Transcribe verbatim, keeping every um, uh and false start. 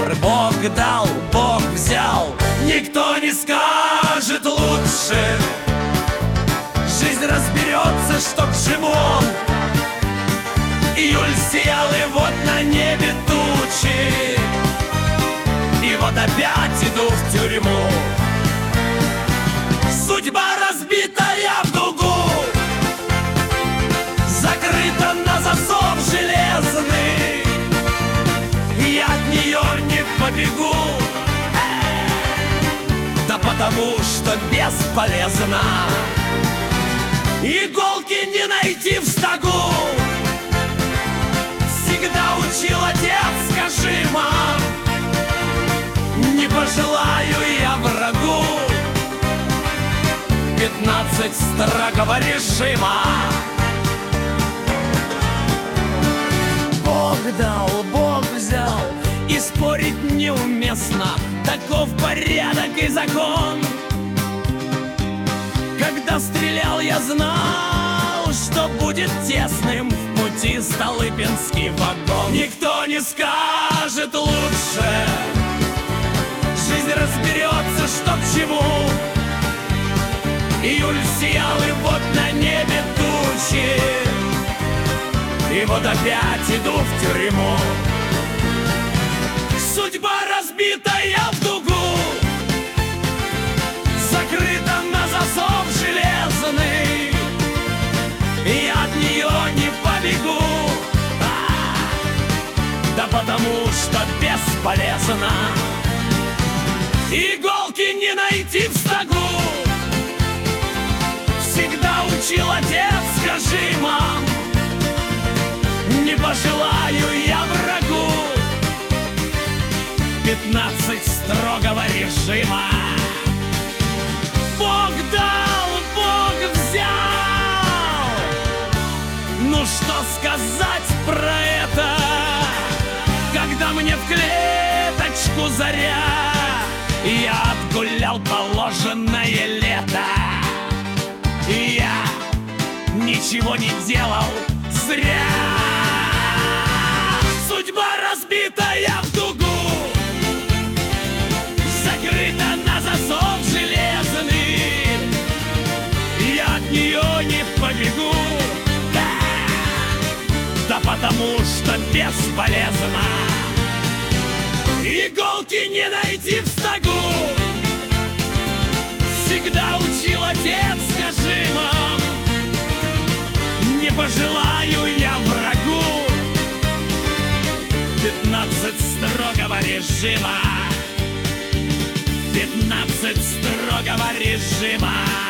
Бог дал, Бог взял, никто не скажет лучше. Жизнь разберется, что к чему. Июль сиял, и вот на небе тучи, и вот опять иду в тюрьму. Судьба разбитая в дугу, закрыта на засов железный. Я от нее не побегу, да потому что бесполезно. Иголки не найти в стогу. Всегда учил отец, скажи, мам, не пожелаю я врагу пятнадцать строгого режима. Бог дал, Бог взял, и спорить неуместно, таков порядок и закон. Когда стрелял, я знал, что будет тесным в пути Столыпинский вагон. Никто не скажет лучше, жизнь разберется, что к чему. Июль сиял, и вот на небе тучи, и вот опять иду в тюрьму. Судьба разбитая в дугу, закрыта на засов железный. Я от нее не побегу, да потому что бесполезно. Иголки не найти в стогу. Всегда учил отец, скажи, мам, не пожелаю я врагу пятнадцать строгого режима. Бог дал, Бог взял. Ну что сказать про это, когда мне в клеточку заря, я отгулял положенное лето. И я ничего не делал зря. Судьба разбитая в дугу, закрыта на засов железный. Я от нее не побегу, да, да потому что бесполезно. Иголки не найти в стогу. Всегда учил отец, скажи, мам, не пожелаю я врагу пятнадцать строгого режима. Пятнадцать строгого режима.